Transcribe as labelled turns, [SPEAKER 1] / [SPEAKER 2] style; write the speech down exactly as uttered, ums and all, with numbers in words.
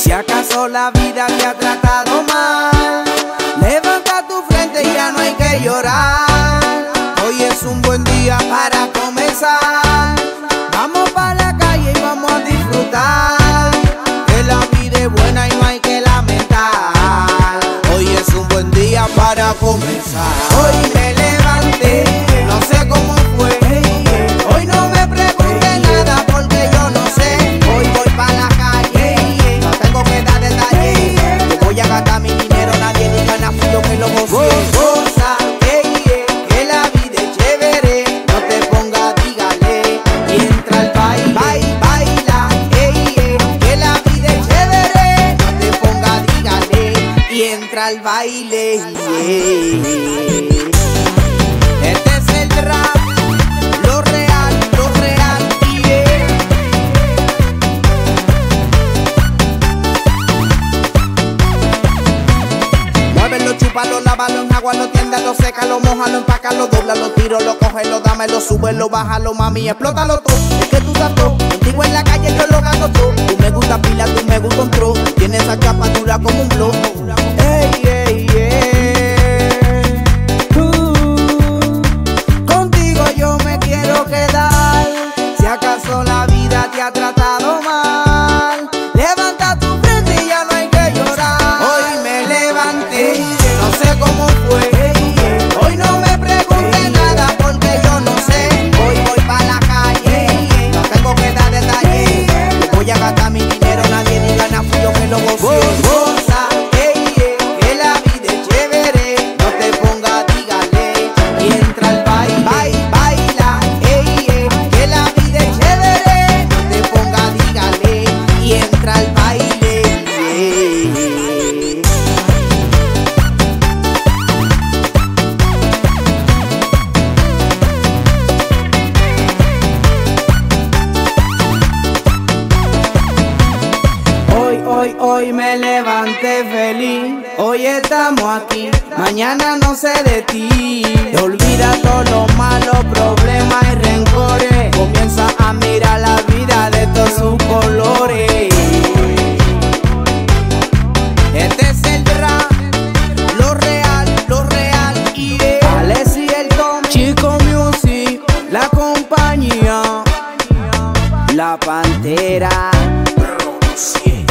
[SPEAKER 1] Si acaso la vida te ha tratado mal, levanta tu frente y ya no hay que llorar. Hoy es un buen día para comenzar. Vamos para la calle y vamos a disfrutar, que la vida es buena y no hay que lamentar. Hoy es un buen día para comenzar. Hoy me levanté, no sé cómo fue. Hoy no me pregunte nada porque yo no sé. Hoy voy para la calle, no tengo que dar detalle. Yo voy a gastar mi dinero, nadie ni gana, fui yo que lo gocé. Goza, ey, ey, que la vida es chévere. No te pongas, dígale, y entra al baile, baila, baila, ey, ey, que la vida es chévere. No te pongas, dígale, y entra al baile. Yeah. Este es el rap, lo real, lo real, yeah. Muévelo, chúpalo, lávalo en agua, lo tiéndalo, sécalo, mójalo, empácalo, doblalo, tíralo, cógelo, dámelo, súbelo, bájalo, mami, explótalo todo. Es que tú estás todo, contigo en la calle yo lo gasto todo. Tú me gusta pila, tú me gusta un tro. Tienes esa chapa dura como un blow. Ey, ey, ey. Uh, contigo yo me quiero quedar. Si acaso la vida te ha tratado mal, levanta tu frente y ya no hay que llorar. Hoy me levanté, no sé cómo fue. Hoy no me pregunte nada porque yo no sé. Hoy voy para la calle, no tengo que dar detalle. Yo voy a gastar mi dinero, nadie ni gana, fui yo que lo gocé. Goza, ey, ey, que la vida es chévere. No te pongas, dígale, y entra al baile, baila, baila, ey, ey, que la vida es chévere. No te pongas, dígale, y entra al baile, yeah. Hoy, hoy, hoy me levanté feliz. Hoy estamos aquí, mañana no sé de ti. Te olvida todos los malos problemas y rencores. Comienza a mirar la vida de todos sus colores. Este es el rap, lo real, lo real, yeah. Alex y el Tom, Chico Music, la compañía, la Pantera. Produciendo.